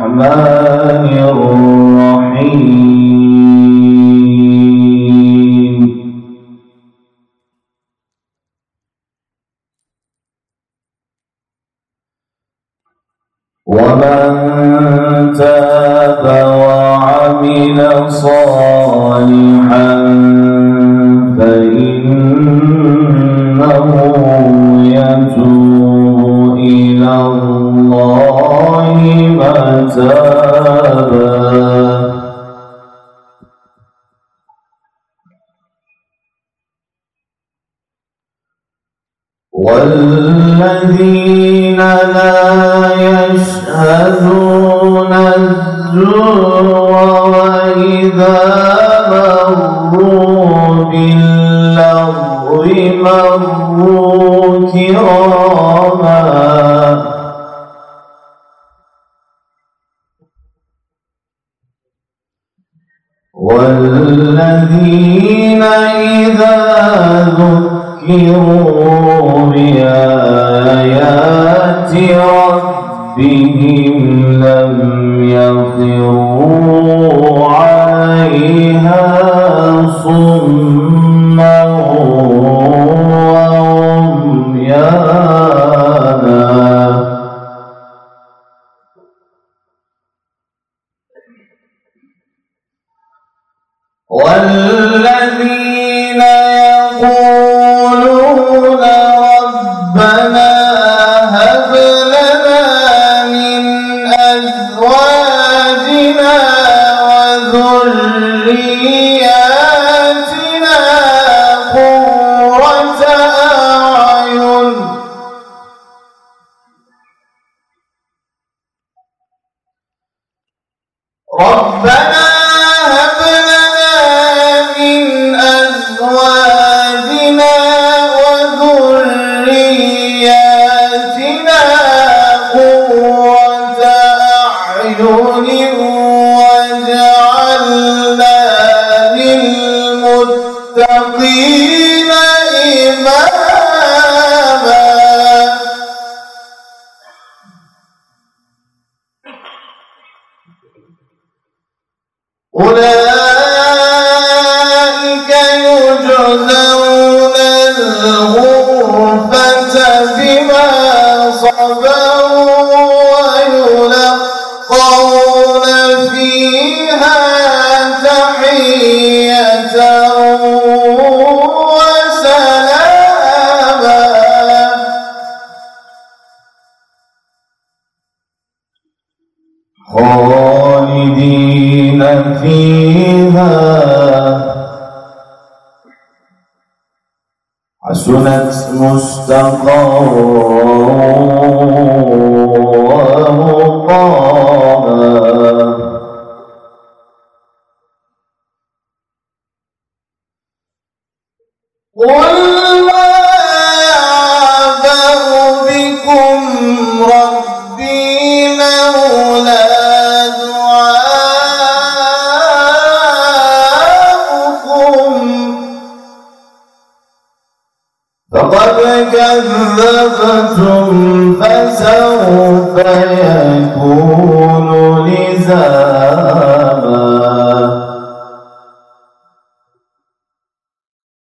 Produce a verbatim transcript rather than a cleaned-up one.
الرحمن الرحيم ومن تاب وعمل صالحا فإنه يتوب إلى الله متابا والذين لا يشهدون الزور وإذا مروا باللغو مروا كراما والذين إذا ذكروا بآيات ربهم لم يخروا عليها صما وعميانا والذين يقولون ربنا هب لنا من أزواجنا وذرياتنا قرة أعين ربنا هب لنا من أزواجنا وذرياتنا قرة أعين واجعلنا للمتقين إماما أولئك يجزون الغرفة بما صبروا ويلقون فيها تحية وسلاما خالدين فيها حسنت مستقرا ومقاما قل ما يعبأ بكم ربي لولا فقد كذبتم فسوف يكون لزاما